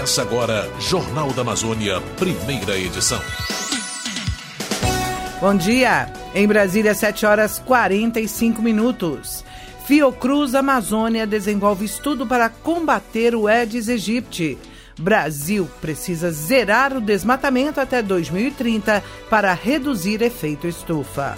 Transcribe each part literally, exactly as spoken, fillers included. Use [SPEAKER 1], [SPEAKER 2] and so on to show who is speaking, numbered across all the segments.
[SPEAKER 1] Começa agora Jornal da Amazônia, primeira edição.
[SPEAKER 2] Bom dia! Em Brasília, sete horas e quarenta e cinco minutos. Fiocruz Amazônia desenvolve estudo para combater o Aedes aegypti. Brasil precisa zerar o desmatamento até dois mil e trinta para reduzir efeito estufa.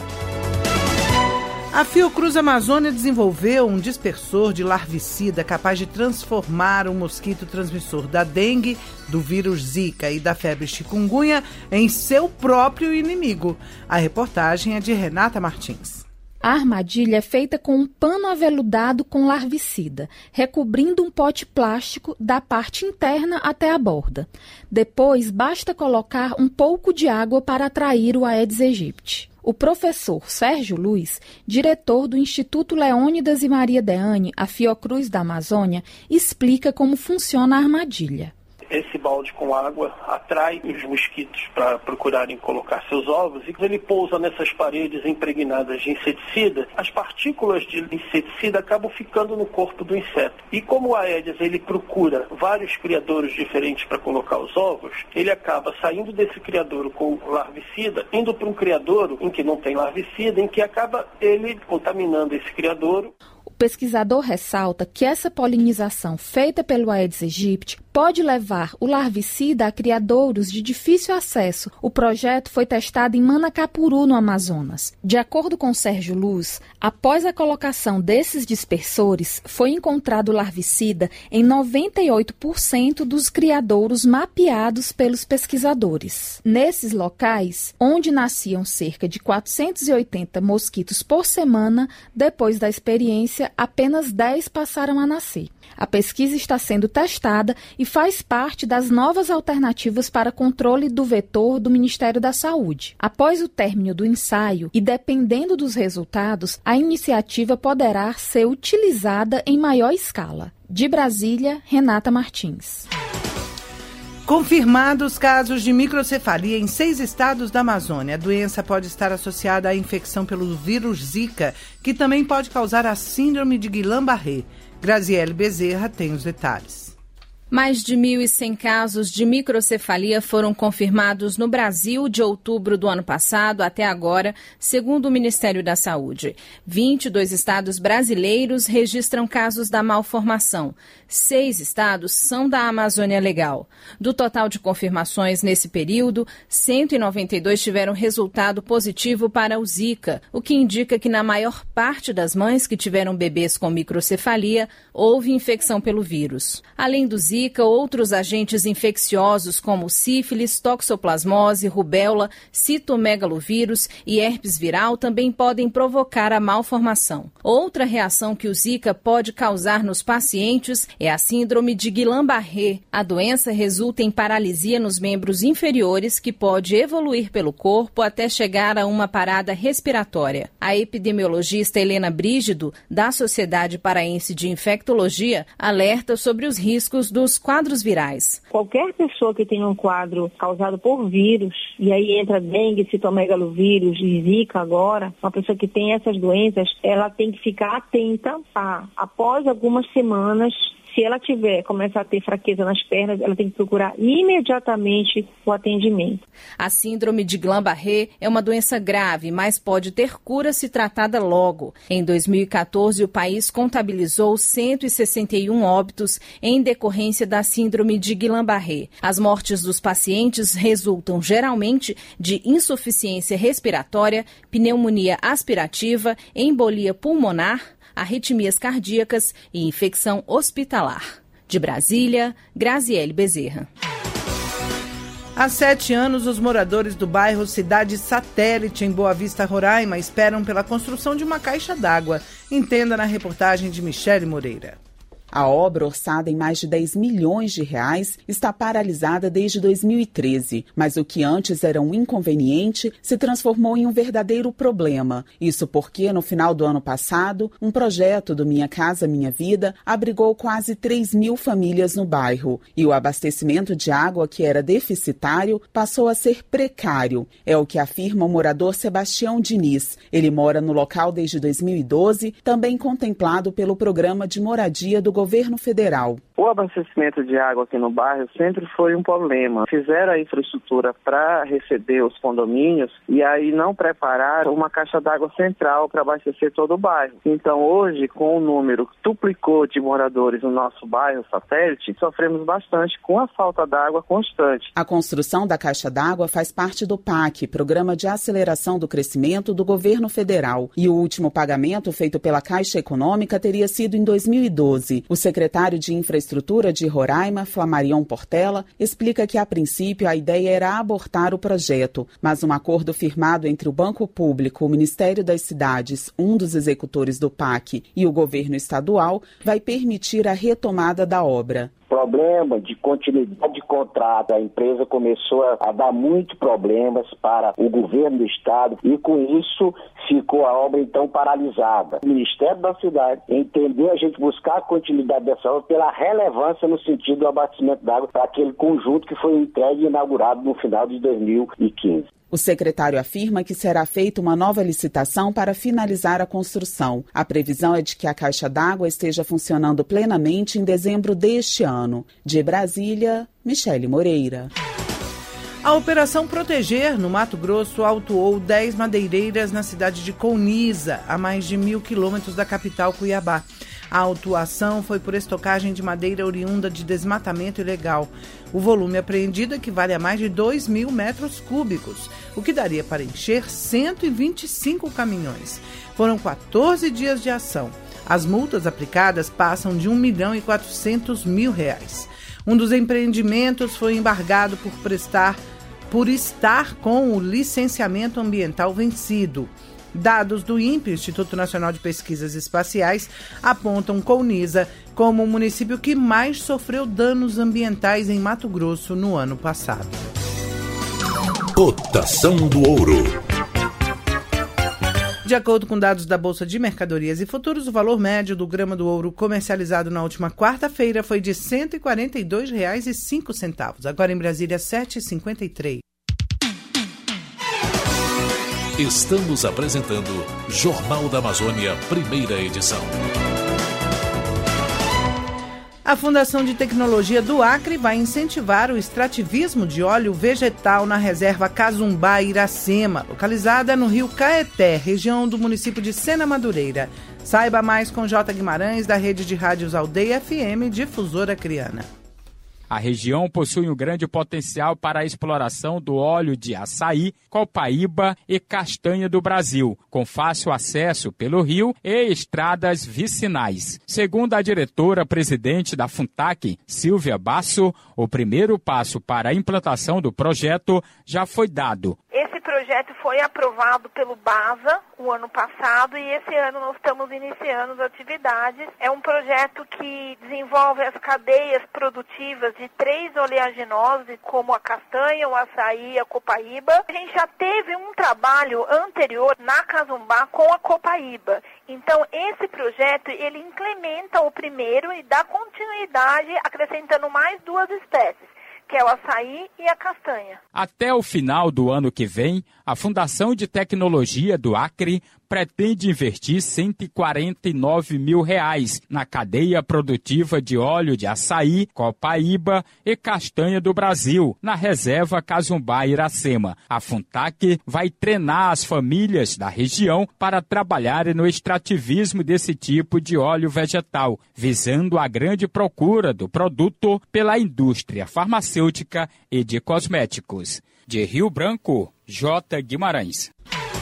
[SPEAKER 2] A Fiocruz Amazônia desenvolveu um dispersor de larvicida capaz de transformar o mosquito transmissor da dengue, do vírus Zika e da febre chikungunya em seu próprio inimigo. A reportagem é de Renata Martins.
[SPEAKER 3] A armadilha é feita com um pano aveludado com larvicida, recobrindo um pote plástico da parte interna até a borda. Depois, basta colocar um pouco de água para atrair o Aedes aegypti. O professor Sérgio Luiz, diretor do Instituto Leônidas e Maria Deane, a Fiocruz da Amazônia, explica como funciona a armadilha.
[SPEAKER 4] Esse balde com água atrai os mosquitos para procurarem colocar seus ovos e quando ele pousa nessas paredes impregnadas de inseticida, as partículas de inseticida acabam ficando no corpo do inseto. E como o Aedes ele procura vários criadouros diferentes para colocar os ovos, ele acaba saindo desse criadouro com larvicida, indo para um criadouro em que não tem larvicida, em que acaba ele contaminando esse criadouro.
[SPEAKER 3] O pesquisador ressalta que essa polinização feita pelo Aedes aegypti pode levar o larvicida a criadouros de difícil acesso. O projeto foi testado em Manacapuru, no Amazonas. De acordo com Sérgio Luz, após a colocação desses dispersores, foi encontrado larvicida em noventa e oito por cento dos criadouros mapeados pelos pesquisadores. Nesses locais, onde nasciam cerca de quatrocentos e oitenta mosquitos por semana, depois da experiência, apenas dez passaram a nascer. A pesquisa está sendo testada e faz parte das novas alternativas para controle do vetor do Ministério da Saúde. Após o término do ensaio e dependendo dos resultados, a iniciativa poderá ser utilizada em maior escala. De Brasília, Renata Martins.
[SPEAKER 2] Confirmados casos de microcefalia em seis estados da Amazônia. A doença pode estar associada à infecção pelo vírus Zika, que também pode causar a síndrome de Guillain-Barré. Graziele Bezerra tem os detalhes.
[SPEAKER 5] Mais de mil e cem casos de microcefalia foram confirmados no Brasil de outubro do ano passado até agora, segundo o Ministério da Saúde. vinte e dois estados brasileiros registram casos da malformação. Seis estados são da Amazônia Legal. Do total de confirmações nesse período, cento e noventa e dois tiveram resultado positivo para o Zika, o que indica que na maior parte das mães que tiveram bebês com microcefalia, houve infecção pelo vírus. Além do Zika, outros agentes infecciosos como sífilis, toxoplasmose, rubéola, citomegalovírus e herpes viral também podem provocar a malformação. Outra reação que o Zika pode causar nos pacientes é a síndrome de Guillain-Barré. A doença resulta em paralisia nos membros inferiores que pode evoluir pelo corpo até chegar a uma parada respiratória. A epidemiologista Helena Brígido, da Sociedade Paraense de Infectologia, alerta sobre os riscos dos quadros virais.
[SPEAKER 6] Qualquer pessoa que tenha um quadro causado por vírus, e aí entra dengue, citomegalovírus e Zika agora, uma pessoa que tem essas doenças, ela tem que ficar atenta a, após algumas semanas, se ela tiver, começar a ter fraqueza nas pernas, ela tem que procurar imediatamente o atendimento.
[SPEAKER 5] A síndrome de Guillain-Barré é uma doença grave, mas pode ter cura se tratada logo. Em dois mil e quatorze, o país contabilizou cento e sessenta e um óbitos em decorrência da síndrome de Guillain-Barré. As mortes dos pacientes resultam geralmente de insuficiência respiratória, pneumonia aspirativa, embolia pulmonar, arritmias cardíacas e infecção hospitalar. De Brasília, Graziele Bezerra.
[SPEAKER 2] Há sete anos, os moradores do bairro Cidade Satélite, em Boa Vista, Roraima, esperam pela construção de uma caixa d'água. Entenda na reportagem de Michele Moreira.
[SPEAKER 7] A obra, orçada em mais de dez milhões de reais, está paralisada desde dois mil e treze, mas o que antes era um inconveniente se transformou em um verdadeiro problema. Isso porque, no final do ano passado, um projeto do Minha Casa Minha Vida abrigou quase três mil famílias no bairro e o abastecimento de água, que era deficitário, passou a ser precário. É o que afirma o morador Sebastião Diniz. Ele mora no local desde dois mil e doze, também contemplado pelo Programa de Moradia do governo federal.
[SPEAKER 8] O abastecimento de água aqui no bairro sempre foi um problema. Fizeram a infraestrutura para receber os condomínios e aí não prepararam uma caixa d'água central para abastecer todo o bairro. Então hoje, com o número que duplicou de moradores no nosso bairro satélite, sofremos bastante com a falta d'água constante.
[SPEAKER 7] A construção da caixa d'água faz parte do P A C, Programa de Aceleração do Crescimento do Governo Federal. E o último pagamento feito pela Caixa Econômica teria sido em dois mil e doze. O secretário de Infraestrutura de Roraima, Flamarion Portela, explica que, a princípio, a ideia era abortar o projeto, mas um acordo firmado entre o Banco Público, o Ministério das Cidades, um dos executores do P A C, e o governo estadual, vai permitir a retomada da obra.
[SPEAKER 9] Problema de continuidade de contrato. A empresa começou a, a dar muitos problemas para o governo do estado e com isso ficou a obra então paralisada. O Ministério da Cidade entendeu a gente buscar a continuidade dessa obra pela relevância no sentido do abastecimento d'água para aquele conjunto que foi entregue e inaugurado no final de dois mil e quinze.
[SPEAKER 7] O secretário afirma que será feita uma nova licitação para finalizar a construção. A previsão é de que a caixa d'água esteja funcionando plenamente em dezembro deste ano. De Brasília, Michele Moreira.
[SPEAKER 2] A Operação Proteger, no Mato Grosso, autuou dez madeireiras na cidade de Colniza, a mais de mil quilômetros da capital Cuiabá. A autuação foi por estocagem de madeira oriunda de desmatamento ilegal. O volume apreendido equivale a mais de dois mil metros cúbicos, o que daria para encher cento e vinte e cinco caminhões. Foram quatorze dias de ação. As multas aplicadas passam de um milhão e quatrocentos mil reais. Um dos empreendimentos foi embargado por prestar, por estar com o licenciamento ambiental vencido. Dados do INPE, Instituto Nacional de Pesquisas Espaciais, apontam Colniza como o município que mais sofreu danos ambientais em Mato Grosso no ano passado.
[SPEAKER 1] Cotação do ouro.
[SPEAKER 2] De acordo com dados da Bolsa de Mercadorias e Futuros, o valor médio do grama do ouro comercializado na última quarta-feira foi de cento e quarenta e dois reais e cinco centavos. Agora em Brasília, sete reais e cinquenta e três centavos.
[SPEAKER 1] Estamos apresentando Jornal da Amazônia, primeira edição.
[SPEAKER 2] A Fundação de Tecnologia do Acre vai incentivar o extrativismo de óleo vegetal na reserva Cazumbá Iracema, localizada no rio Caeté, região do município de Sena Madureira. Saiba mais com J. Guimarães, da rede de rádios Aldeia F M, difusora Acreana.
[SPEAKER 10] A região possui um grande potencial para a exploração do óleo de açaí, copaíba e castanha do Brasil, com fácil acesso pelo rio e estradas vicinais. Segundo a diretora-presidente da Funtac, Silvia Basso, o primeiro passo para a implantação do projeto já foi dado.
[SPEAKER 11] Esse projeto foi aprovado pelo BASA o ano passado e esse ano nós estamos iniciando as atividades. É um projeto que desenvolve as cadeias produtivas de três oleaginosas, como a castanha, o açaí e a copaíba. A gente já teve um trabalho anterior na Cazumbá com a copaíba. Então, esse projeto, ele implementa o primeiro e dá continuidade, acrescentando mais duas espécies, que é o açaí e a castanha.
[SPEAKER 10] Até o final do ano que vem, a Fundação de Tecnologia do Acre pretende investir cento e quarenta e nove mil reais na cadeia produtiva de óleo de açaí, copaíba e castanha do Brasil, na reserva Cazumbá Iracema. A Funtac vai treinar as famílias da região para trabalharem no extrativismo desse tipo de óleo vegetal, visando a grande procura do produto pela indústria farmacêutica e de cosméticos. De Rio Branco, J. Guimarães.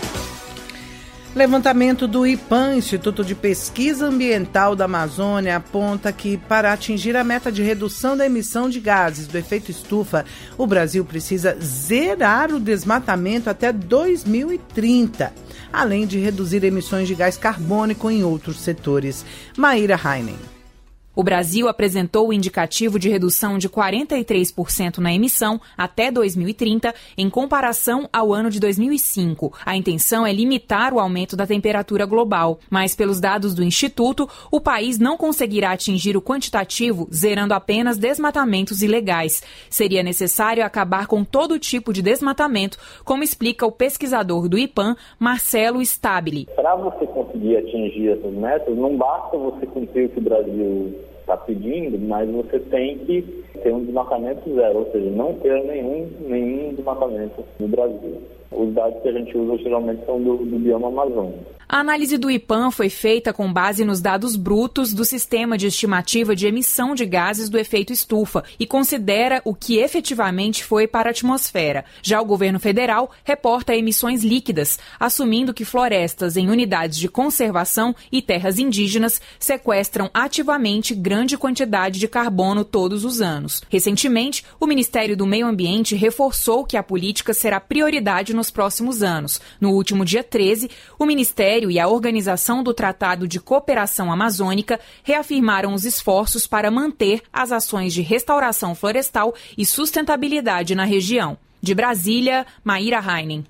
[SPEAKER 2] Levantamento do IPAM, Instituto de Pesquisa Ambiental da Amazônia, aponta que, para atingir a meta de redução da emissão de gases do efeito estufa, o Brasil precisa zerar o desmatamento até dois mil e trinta, além de reduzir emissões de gás carbônico em outros setores. Maíra Heinen.
[SPEAKER 12] O Brasil apresentou o indicativo de redução de quarenta e três por cento na emissão até dois mil e trinta, em comparação ao ano de dois mil e cinco. A intenção é limitar o aumento da temperatura global, mas pelos dados do Instituto, o país não conseguirá atingir o quantitativo zerando apenas desmatamentos ilegais. Seria necessário acabar com todo tipo de desmatamento, como explica o pesquisador do IPAM, Marcelo Stabile.
[SPEAKER 9] Para você conseguir atingir essas metas, não basta você cumprir o que o Brasil
[SPEAKER 13] está pedindo, mas você tem que ter um desmatamento zero, ou seja, não ter nenhum, nenhum desmatamento no Brasil. Os dados que a gente usa geralmente são do, do bioma amazônico.
[SPEAKER 12] A análise do IPAM foi feita com base nos dados brutos do Sistema de Estimativa de Emissão de Gases do Efeito Estufa e considera o que efetivamente foi para a atmosfera. Já o governo federal reporta emissões líquidas, assumindo que florestas em unidades de conservação e terras indígenas sequestram ativamente grande quantidade de carbono todos os anos. Recentemente, o Ministério do Meio Ambiente reforçou que a política será prioridade nos próximos anos. No último dia treze, o Ministério e a Organização do Tratado de Cooperação Amazônica reafirmaram os esforços para manter as ações de restauração florestal e sustentabilidade na região. De Brasília, Maíra Heinen.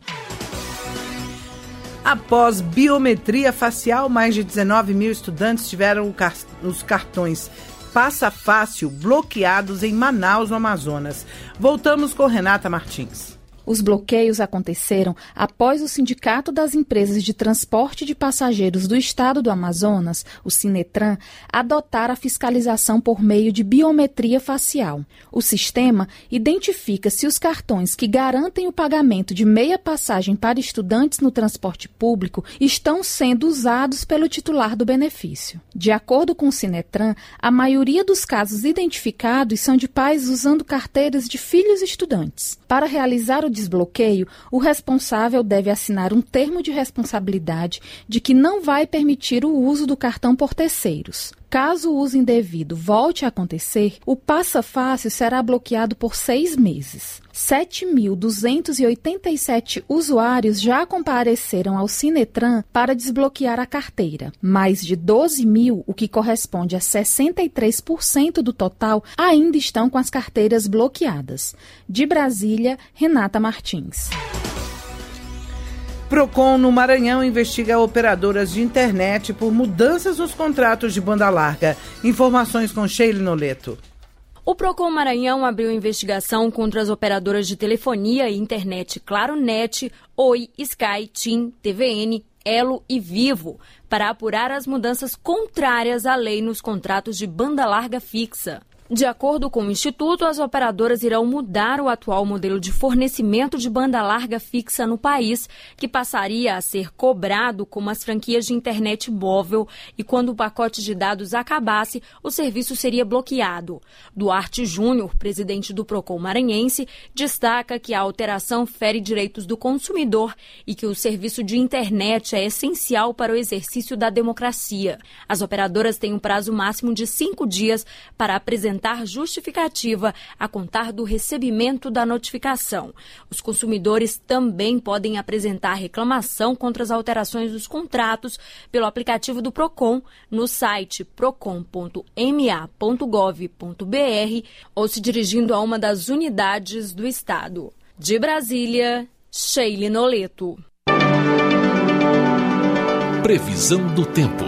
[SPEAKER 2] Após biometria facial, mais de dezenove mil estudantes tiveram os cartões Passa Fácil bloqueados em Manaus, no Amazonas. Voltamos com Renata Martins.
[SPEAKER 3] Os bloqueios aconteceram após o Sindicato das Empresas de Transporte de Passageiros do Estado do Amazonas, o Sinetran, adotar a fiscalização por meio de biometria facial. O sistema identifica se os cartões que garantem o pagamento de meia passagem para estudantes no transporte público estão sendo usados pelo titular do benefício. De acordo com o Sinetran, a maioria dos casos identificados são de pais usando carteiras de filhos estudantes. Para realizar o desbloqueio, o responsável deve assinar um termo de responsabilidade de que não vai permitir o uso do cartão por terceiros. Caso o uso indevido volte a acontecer, o Passa Fácil será bloqueado por seis meses. sete mil duzentos e oitenta e sete usuários já compareceram ao Sinetran para desbloquear a carteira. Mais de doze mil, o que corresponde a sessenta e três por cento do total, ainda estão com as carteiras bloqueadas. De Brasília, Renata Martins.
[SPEAKER 2] Procon no Maranhão investiga operadoras de internet por mudanças nos contratos de banda larga. Informações com Sheila Noleto.
[SPEAKER 14] O Procon Maranhão abriu investigação contra as operadoras de telefonia e internet ClaroNet, Oi, Sky, TIM, T V N, Elo e Vivo, para apurar as mudanças contrárias à lei nos contratos de banda larga fixa. De acordo com o Instituto, as operadoras irão mudar o atual modelo de fornecimento de banda larga fixa no país, que passaria a ser cobrado como as franquias de internet móvel e quando o pacote de dados acabasse, o serviço seria bloqueado. Duarte Júnior, presidente do Procon maranhense, destaca que a alteração fere direitos do consumidor e que o serviço de internet é essencial para o exercício da democracia. As operadoras têm um prazo máximo de cinco dias para apresentar justificativa a contar do recebimento da notificação. Os consumidores também podem apresentar reclamação contra as alterações dos contratos pelo aplicativo do Procon no site procon ponto m a ponto gov ponto b r ou se dirigindo a uma das unidades do Estado. De Brasília, Sheila Noleto.
[SPEAKER 1] Previsão do tempo.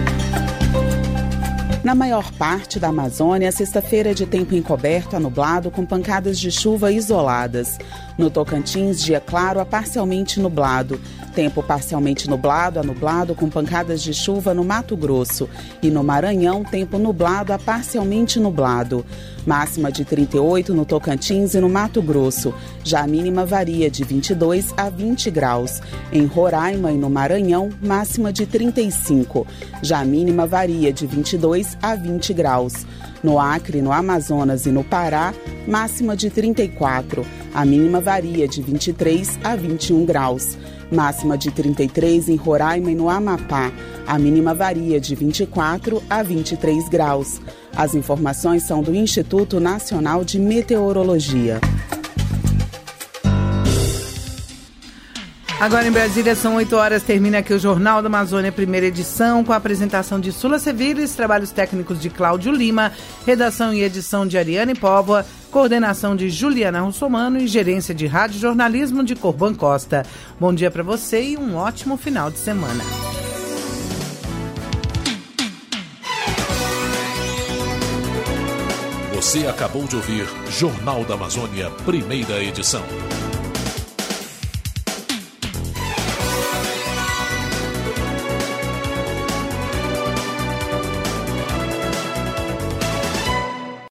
[SPEAKER 7] Na maior parte da Amazônia, sexta-feira é de tempo encoberto a nublado com pancadas de chuva isoladas. No Tocantins, dia claro a parcialmente nublado. Tempo parcialmente nublado a nublado com pancadas de chuva no Mato Grosso. E no Maranhão, tempo nublado a parcialmente nublado. Máxima de trinta e oito no Tocantins e no Mato Grosso. Já a mínima varia de vinte e dois a vinte graus. Em Roraima e no Maranhão, máxima de trinta e cinco. Já a mínima varia de vinte e dois a vinte graus. No Acre, no Amazonas e no Pará, máxima de trinta e quatro. A mínima varia de vinte e três a vinte e um graus. Máxima de trinta e três em Roraima e no Amapá. A mínima varia de vinte e quatro a vinte e três graus. As informações são do Instituto Nacional de Meteorologia.
[SPEAKER 2] Agora em Brasília são oito horas, termina aqui o Jornal da Amazônia, primeira edição, com a apresentação de Sula Sevires, trabalhos técnicos de Cláudio Lima, redação e edição de Ariane Póvoa, coordenação de Juliana Russomano e gerência de rádio jornalismo de Corban Costa. Bom dia para você e um ótimo final de semana.
[SPEAKER 1] Você acabou de ouvir Jornal da Amazônia, primeira edição.